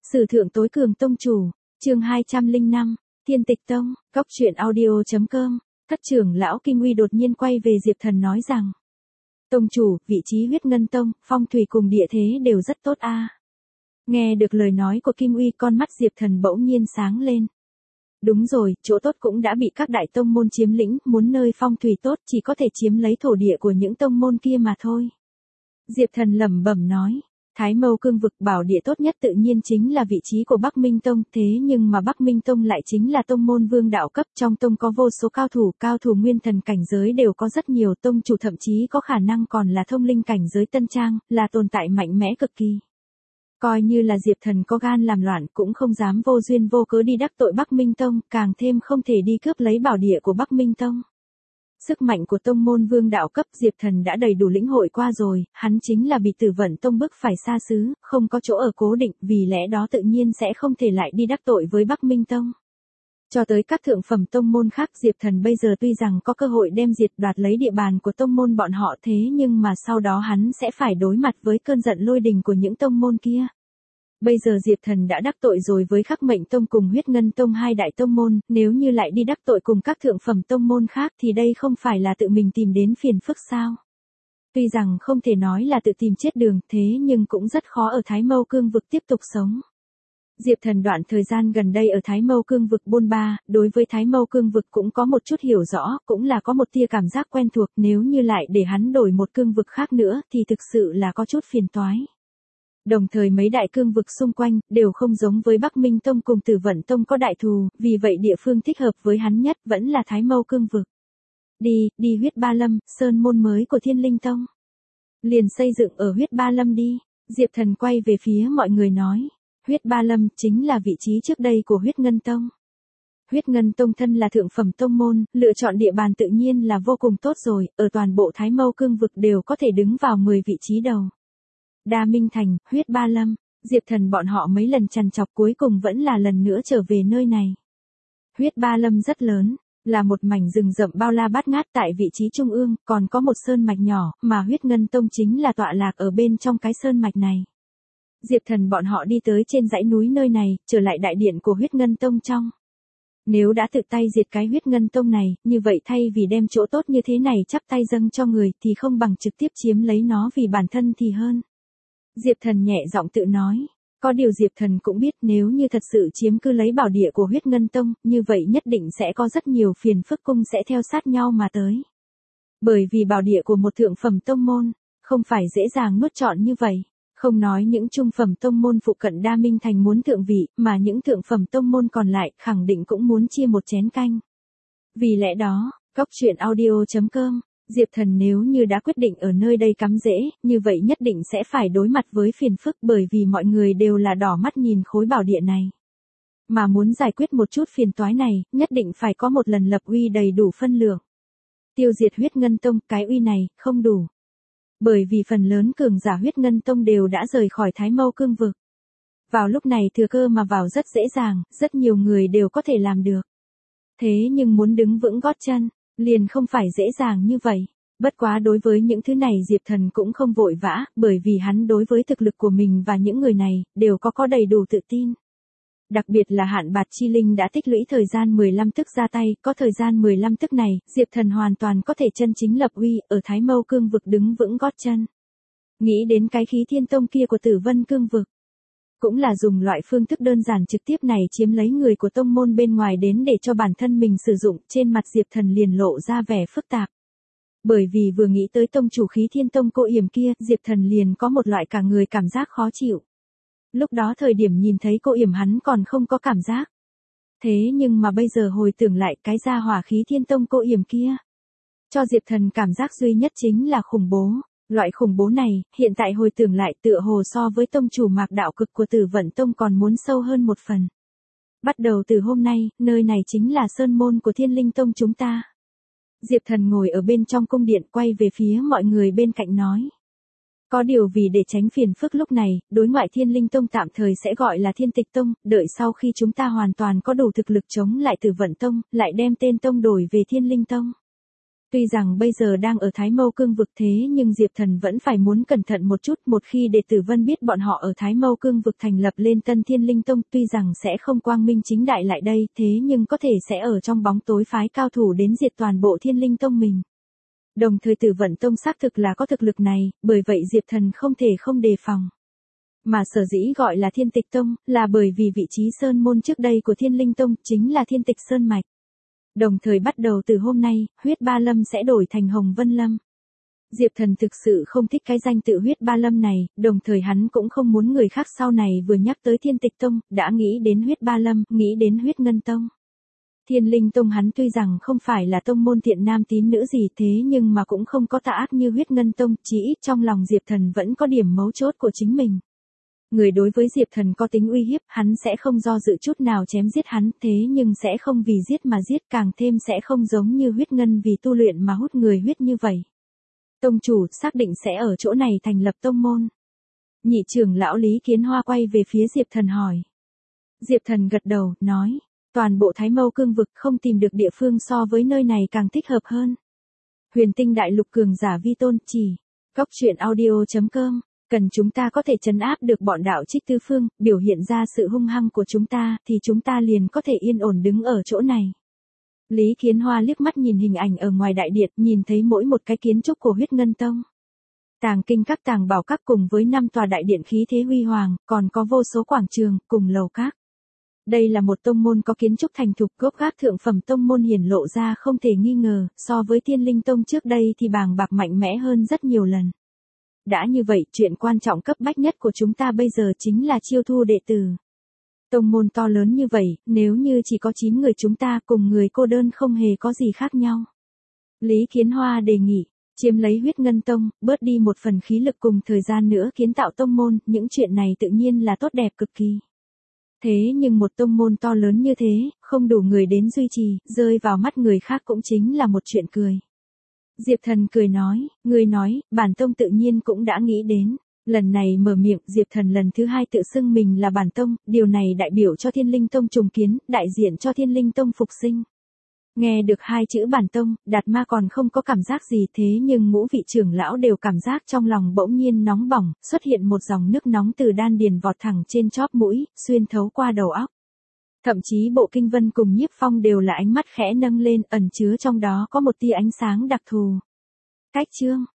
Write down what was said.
Sử thượng tối cường tông chủ, chương 205, Thiên Tịch Tông, Góc Truyện Audio.com. Thất trưởng lão Kim Uy đột nhiên quay về Diệp Thần nói rằng: Tông chủ, vị trí Huyết Ngân Tông, phong thủy cùng địa thế đều rất tốt a. Nghe được lời nói của Kim Uy, con mắt Diệp Thần bỗng nhiên sáng lên. Đúng rồi, chỗ tốt cũng đã bị các đại tông môn chiếm lĩnh, muốn nơi phong thủy tốt chỉ có thể chiếm lấy thổ địa của những tông môn kia mà thôi. Diệp Thần lẩm bẩm nói. Thái Mâu Cương vực bảo địa tốt nhất tự nhiên chính là vị trí của Bắc Minh Tông, thế nhưng mà Bắc Minh Tông lại chính là tông môn vương đạo cấp, trong tông có vô số cao thủ nguyên thần cảnh giới đều có rất nhiều, tông chủ thậm chí có khả năng còn là thông linh cảnh giới tân trang, là tồn tại mạnh mẽ cực kỳ. Coi như là Diệp Thần có gan làm loạn cũng không dám vô duyên vô cớ đi đắc tội Bắc Minh Tông, càng thêm không thể đi cướp lấy bảo địa của Bắc Minh Tông. Sức mạnh của tông môn vương đạo cấp Diệp Thần đã đầy đủ lĩnh hội qua rồi, hắn chính là bị Tử Vận Tông bức phải xa xứ, không có chỗ ở cố định, vì lẽ đó tự nhiên sẽ không thể lại đi đắc tội với Bắc Minh Tông. Cho tới các thượng phẩm tông môn khác, Diệp Thần bây giờ tuy rằng có cơ hội đem diệt đoạt lấy địa bàn của tông môn bọn họ, thế nhưng mà sau đó hắn sẽ phải đối mặt với cơn giận lôi đình của những tông môn kia. Bây giờ Diệp Thần đã đắc tội rồi với Khắc Mệnh Tông cùng Huyết Ngân Tông, hai đại tông môn, nếu như lại đi đắc tội cùng các thượng phẩm tông môn khác thì đây không phải là tự mình tìm đến phiền phức sao? Tuy rằng không thể nói là tự tìm chết đường, thế nhưng cũng rất khó ở Thái Mâu Cương vực tiếp tục sống. Diệp Thần đoạn thời gian gần đây ở Thái Mâu Cương vực bôn ba, đối với Thái Mâu Cương vực cũng có một chút hiểu rõ, cũng là có một tia cảm giác quen thuộc, nếu như lại để hắn đổi một cương vực khác nữa thì thực sự là có chút phiền toái. Đồng thời mấy đại cương vực xung quanh đều không giống với Bắc Minh Tông cùng Tử Vận Tông có đại thù, vì vậy địa phương thích hợp với hắn nhất vẫn là Thái Mâu Cương vực. Đi Huyết Ba Lâm, sơn môn mới của Thiên Linh Tông. Liền xây dựng ở Huyết Ba Lâm đi, Diệp Thần quay về phía mọi người nói. Huyết Ba Lâm chính là vị trí trước đây của Huyết Ngân Tông. Huyết Ngân Tông thân là thượng phẩm tông môn, lựa chọn địa bàn tự nhiên là vô cùng tốt rồi, ở toàn bộ Thái Mâu Cương vực đều có thể đứng vào 10 vị trí đầu. Đa Minh Thành, Huyết Ba Lâm, Diệp Thần bọn họ mấy lần trằn trọc cuối cùng vẫn là lần nữa trở về nơi này. Huyết Ba Lâm rất lớn, là một mảnh rừng rậm bao la bát ngát, tại vị trí trung ương, còn có một sơn mạch nhỏ, mà Huyết Ngân Tông chính là tọa lạc ở bên trong cái sơn mạch này. Diệp Thần bọn họ đi tới trên dãy núi nơi này, trở lại đại điện của Huyết Ngân Tông trong. Nếu đã tự tay diệt cái Huyết Ngân Tông này, như vậy thay vì đem chỗ tốt như thế này chắp tay dâng cho người thì không bằng trực tiếp chiếm lấy nó vì bản thân thì hơn. Diệp Thần nhẹ giọng tự nói, có điều Diệp Thần cũng biết nếu như thật sự chiếm cứ lấy bảo địa của Huyết Ngân Tông, như vậy nhất định sẽ có rất nhiều phiền phức cung sẽ theo sát nhau mà tới. Bởi vì bảo địa của một thượng phẩm tông môn, không phải dễ dàng nuốt trọn như vậy, không nói những trung phẩm tông môn phụ cận Đa Minh Thành muốn thượng vị, mà những thượng phẩm tông môn còn lại khẳng định cũng muốn chia một chén canh. Vì lẽ đó, Góc Truyện Audio.com. Diệp Thần nếu như đã quyết định ở nơi đây cắm rễ, như vậy nhất định sẽ phải đối mặt với phiền phức, bởi vì mọi người đều là đỏ mắt nhìn khối bảo địa này. Mà muốn giải quyết một chút phiền toái này, nhất định phải có một lần lập uy đầy đủ phân lượng. Tiêu diệt Huyết Ngân Tông, cái uy này, không đủ. Bởi vì phần lớn cường giả Huyết Ngân Tông đều đã rời khỏi Thái Mâu Cương vực. Vào lúc này thừa cơ mà vào rất dễ dàng, rất nhiều người đều có thể làm được. Thế nhưng muốn đứng vững gót chân, liền không phải dễ dàng như vậy. Bất quá đối với những thứ này Diệp Thần cũng không vội vã, bởi vì hắn đối với thực lực của mình và những người này, đều có đầy đủ tự tin. Đặc biệt là Hạn Bạt Chi Linh đã tích lũy thời gian 15 tức ra tay, có thời gian 15 tức này, Diệp Thần hoàn toàn có thể chân chính lập uy, ở Thái Mâu Cương vực đứng vững gót chân. Nghĩ đến cái Khí Thiên Tông kia của Tử Vân Cương vực. Cũng là dùng loại phương thức đơn giản trực tiếp này chiếm lấy người của tông môn bên ngoài đến để cho bản thân mình sử dụng, trên mặt Diệp Thần liền lộ ra vẻ phức tạp. Bởi vì vừa nghĩ tới tông chủ Khí Thiên Tông Cô Yểm kia, Diệp Thần liền có một loại cả người cảm giác khó chịu. Lúc đó thời điểm nhìn thấy Cô Yểm hắn còn không có cảm giác. Thế nhưng mà bây giờ hồi tưởng lại cái gia hỏa Khí Thiên Tông Cô Yểm kia. Cho Diệp Thần cảm giác duy nhất chính là khủng bố. Loại khủng bố này, hiện tại hồi tưởng lại tựa hồ so với tông chủ Mạc Đạo Cực của Tử Vận Tông còn muốn sâu hơn một phần. Bắt đầu từ hôm nay, nơi này chính là sơn môn của Thiên Linh Tông chúng ta. Diệp Thần ngồi ở bên trong cung điện quay về phía mọi người bên cạnh nói. Có điều vì để tránh phiền phức lúc này, đối ngoại Thiên Linh Tông tạm thời sẽ gọi là Thiên Tịch Tông, đợi sau khi chúng ta hoàn toàn có đủ thực lực chống lại Tử Vận Tông, lại đem tên tông đổi về Thiên Linh Tông. Tuy rằng bây giờ đang ở Thái Mâu Cương vực thế nhưng Diệp Thần vẫn phải muốn cẩn thận một chút, một khi đệ tử Vân biết bọn họ ở Thái Mâu Cương vực thành lập lên Tân Thiên Linh Tông, tuy rằng sẽ không quang minh chính đại lại đây, thế nhưng có thể sẽ ở trong bóng tối phái cao thủ đến diệt toàn bộ Thiên Linh Tông mình. Đồng thời Tử Vận Tông xác thực là có thực lực này, bởi vậy Diệp Thần không thể không đề phòng. Mà sở dĩ gọi là Thiên Tịch Tông, là bởi vì vị trí sơn môn trước đây của Thiên Linh Tông chính là Thiên Tịch Sơn Mạch. Đồng thời bắt đầu từ hôm nay, huyết ba lâm sẽ đổi thành Hồng Vân Lâm. Diệp Thần thực sự không thích cái danh tự huyết ba lâm này, đồng thời hắn cũng không muốn người khác sau này vừa nhắc tới Thiên Tịch Tông, đã nghĩ đến huyết ba lâm, nghĩ đến huyết ngân tông. Thiên Linh Tông hắn tuy rằng không phải là tông môn thiện nam tín nữ gì thế nhưng mà cũng không có tà ác như huyết ngân tông, chỉ ít trong lòng Diệp Thần vẫn có điểm mấu chốt của chính mình. Người đối với Diệp Thần có tính uy hiếp, hắn sẽ không do dự chút nào chém giết hắn, thế nhưng sẽ không vì giết mà giết, càng thêm sẽ không giống như huyết ngân vì tu luyện mà hút người huyết như vậy. Tông chủ xác định sẽ ở chỗ này thành lập tông môn. Nhị trưởng lão Lý Kiến Hoa quay về phía Diệp Thần hỏi. Diệp Thần gật đầu, nói, toàn bộ Thái Mâu Cương vực không tìm được địa phương so với nơi này càng thích hợp hơn. Huyền Tinh Đại Lục cường giả vi tôn, chỉ. Goctruyện.audio.com. Cần chúng ta có thể trấn áp được bọn đạo trích tứ phương, biểu hiện ra sự hung hăng của chúng ta, thì chúng ta liền có thể yên ổn đứng ở chỗ này. Lý Kiến Hoa liếc mắt nhìn hình ảnh ở ngoài đại điện, nhìn thấy mỗi một cái kiến trúc của huyết ngân tông. Tàng kinh các tàng bảo các cùng với 5 tòa đại điện khí thế huy hoàng, còn có vô số quảng trường, cùng lầu các. Đây là một tông môn có kiến trúc thành thục, gốc gác thượng phẩm tông môn hiển lộ ra không thể nghi ngờ, so với Thiên Linh Tông trước đây thì bàng bạc mạnh mẽ hơn rất nhiều lần. Đã như vậy, chuyện quan trọng cấp bách nhất của chúng ta bây giờ chính là chiêu thu đệ tử. Tông môn to lớn như vậy, nếu như chỉ có 9 người chúng ta cùng người cô đơn không hề có gì khác nhau. Lý Kiến Hoa đề nghị, chiếm lấy huyết ngân tông, bớt đi một phần khí lực cùng thời gian nữa kiến tạo tông môn, những chuyện này tự nhiên là tốt đẹp cực kỳ. Thế nhưng một tông môn to lớn như thế, không đủ người đến duy trì, rơi vào mắt người khác cũng chính là một chuyện cười. Diệp Thần cười nói, người nói, bản tông tự nhiên cũng đã nghĩ đến. Lần này mở miệng, Diệp Thần lần thứ 2 tự xưng mình là bản tông, điều này đại biểu cho Thiên Linh Tông trùng kiến, đại diện cho Thiên Linh Tông phục sinh. Nghe được 2 chữ bản tông, Đạt Ma còn không có cảm giác gì thế nhưng ngũ vị trưởng lão đều cảm giác trong lòng bỗng nhiên nóng bỏng, xuất hiện một dòng nước nóng từ đan điền vọt thẳng trên chóp mũi, xuyên thấu qua đầu óc. Thậm chí Bộ Kinh Vân cùng Nhiếp Phong đều là ánh mắt khẽ nâng lên, ẩn chứa trong đó có một tia ánh sáng đặc thù. Cách chương